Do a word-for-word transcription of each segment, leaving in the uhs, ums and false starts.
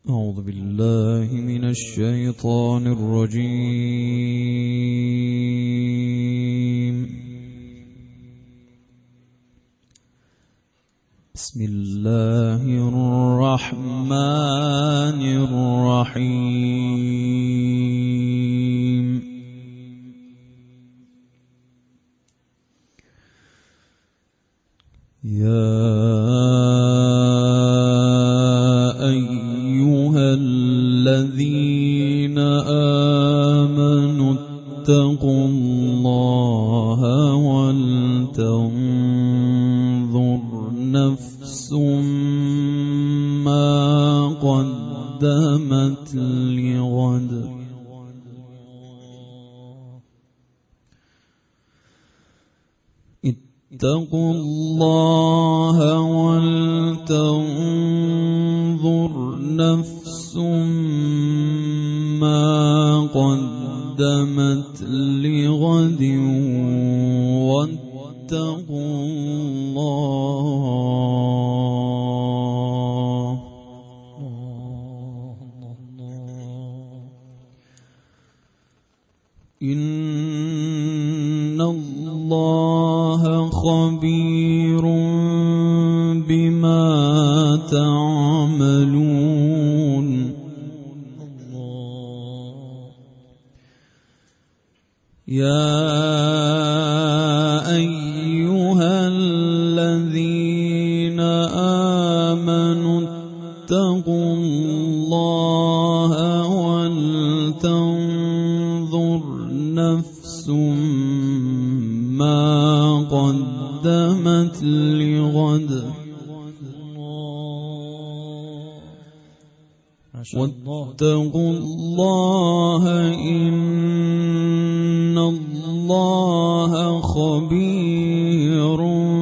أعوذ بالله من الشيطان الرجيم. بسم الله الرحمن الرحيم. يا الذين آمنوا اتقوا الله ولتنظر نفس ما قدمت لغد اتقوا الله ولتنظر نفس ما قدمت لغد واتقوا الله إن الله خبير بما تعملون. يا أيها الذين آمنوا اتقوا الله ولتنظر نفس ما قدمت لغد واتقوا الله إن الله خبير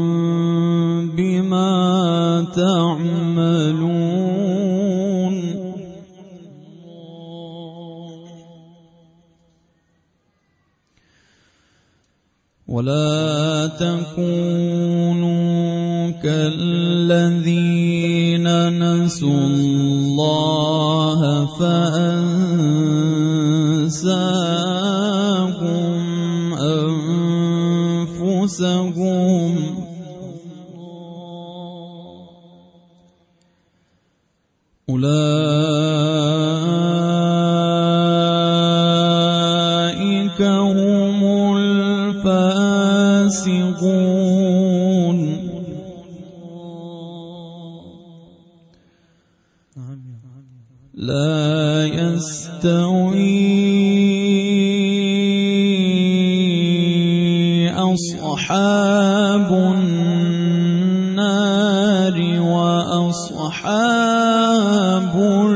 بما تعملون. ولا تكونوا كالذين نسوا الله فأنساهم أنفسهم أولئك هم الفاسقون. لا يستوي أصحاب النار وأصحاب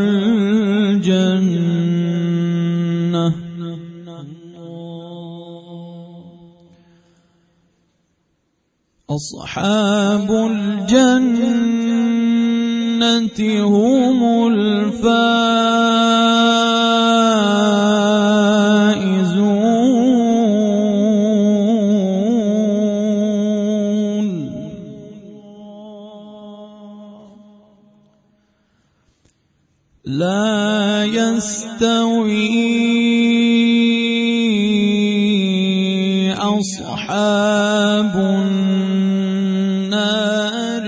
الجنة أصحاب الجنة هم الفائزون. لا يستوي أصحاب النار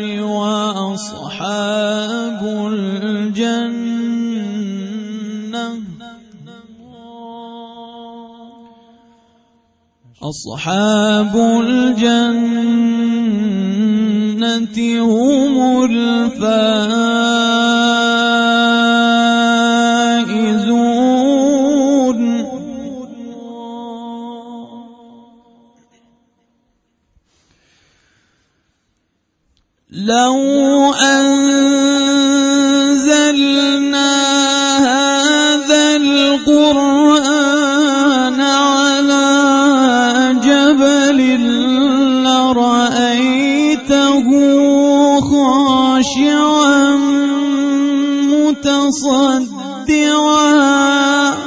وأصحاب الجنة أصحاب الجنة هم الفائزون. لو أنزلنا هذا القرآن على جبل لرأيته خاشعا متصدعا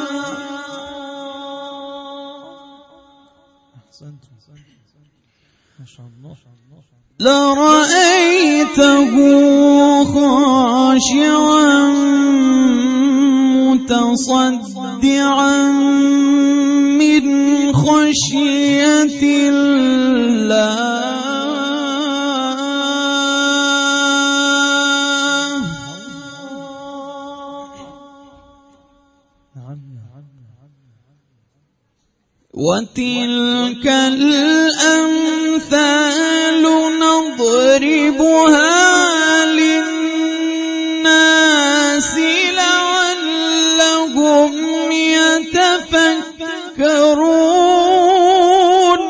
لرأيته خاشعا متصدعا من خشية الله وتلك الأمثال نضربها للناس لعلهم يتفكرون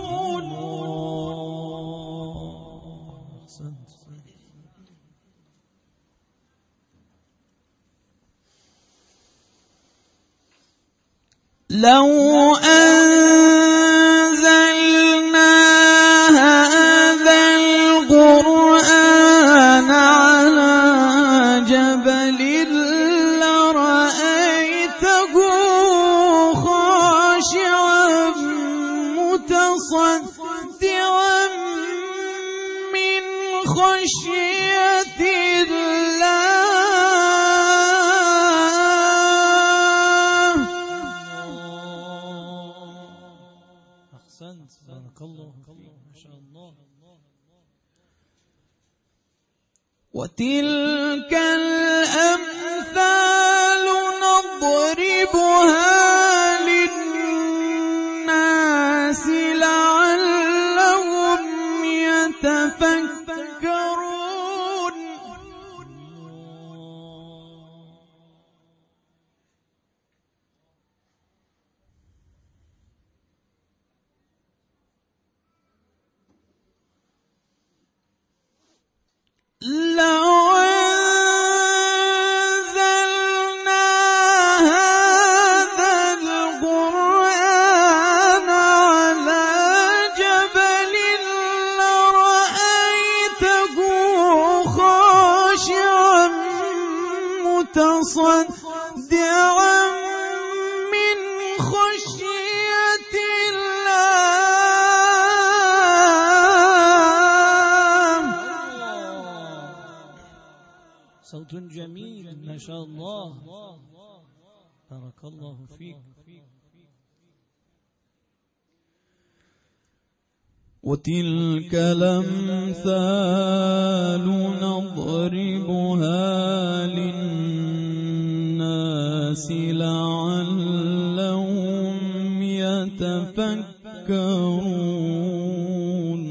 لو أنزلنا هذا القرآن على جبل لرأيته خاشعا متصدعا من خشية الله بارك الله فيك ما شاء الله. وتلك الأمثال نضربها للناس لعلهم يتفكرون لو أنزلنا هذا القرآن على جبل لرأيته خاشعا متصدعا من خشية صوت جميل ما شاء الله بارك الله فيك. وتلك الأمثال نضربها للناس لعلهم يتفكرون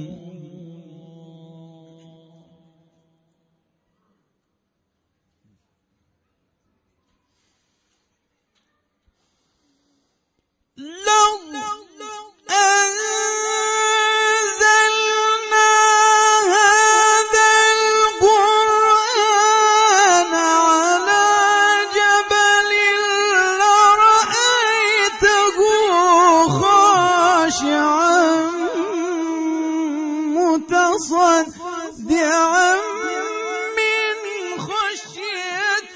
لو أنزلنا هذا القرآن على جبل لرأيته خاشعا متصدعا من خشية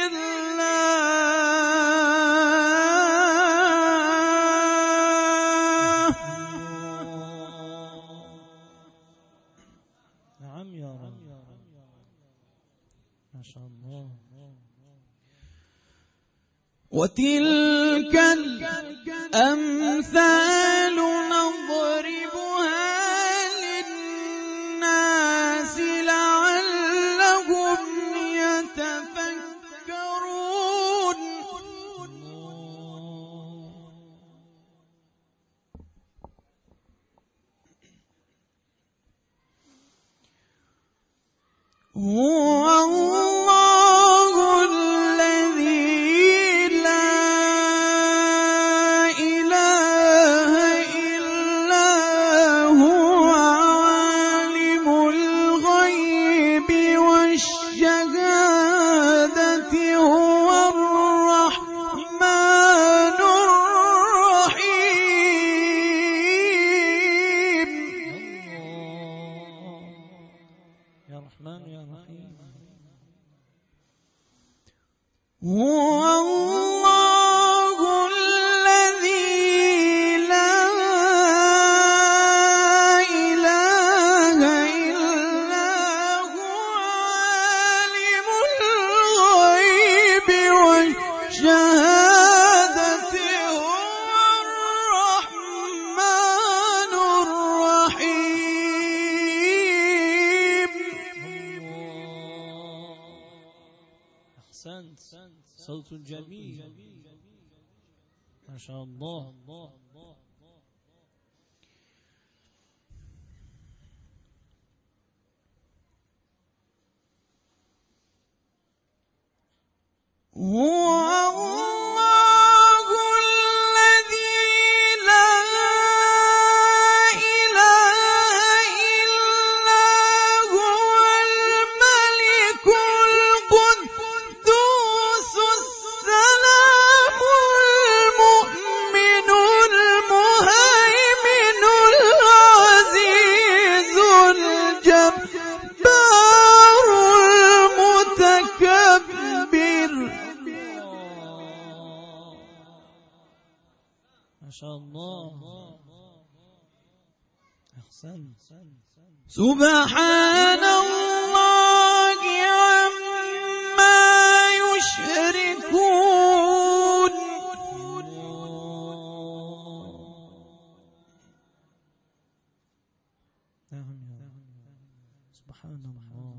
ما شاء الله. وتلك الأمثال نضربها للناس لعلهم يتفكرون هو الله الذي لا إله إلا هو عالم الغيب والشهادة هو الرحمن الرحيم يا رحمن يا رحيم. هو الله الذي لا إله إلا هو عالم الغيب والشهادة أحسنت. صوت جميل ما شاء الله. هو ما شاء الله. أحسنت. سبحان الله عما يشركون. سبحان الله.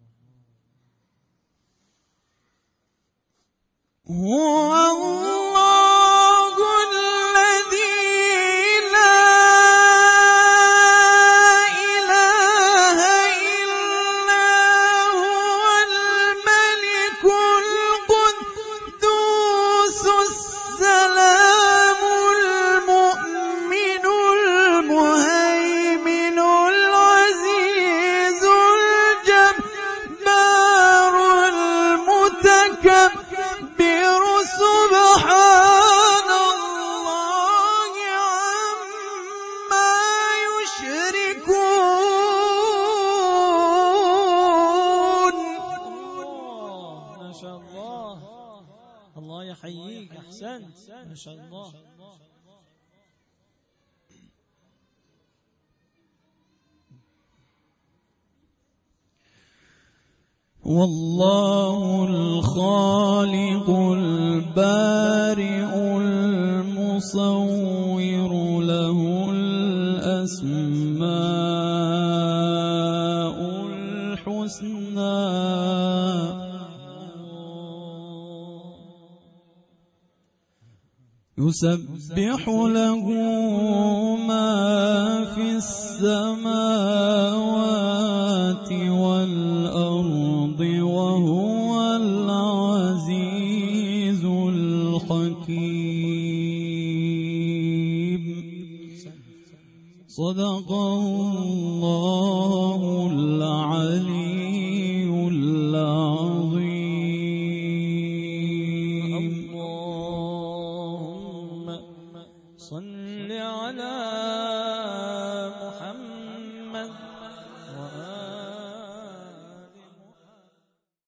هو الله يحييك. أحسنت ما شاء الله. والله الخالق البارئ المصور له الأسماء الحسنى يسبح له ما في السماوات والأرض وهو العزيز الحكيم. صدق الله العلي العظيم. اللهم صل على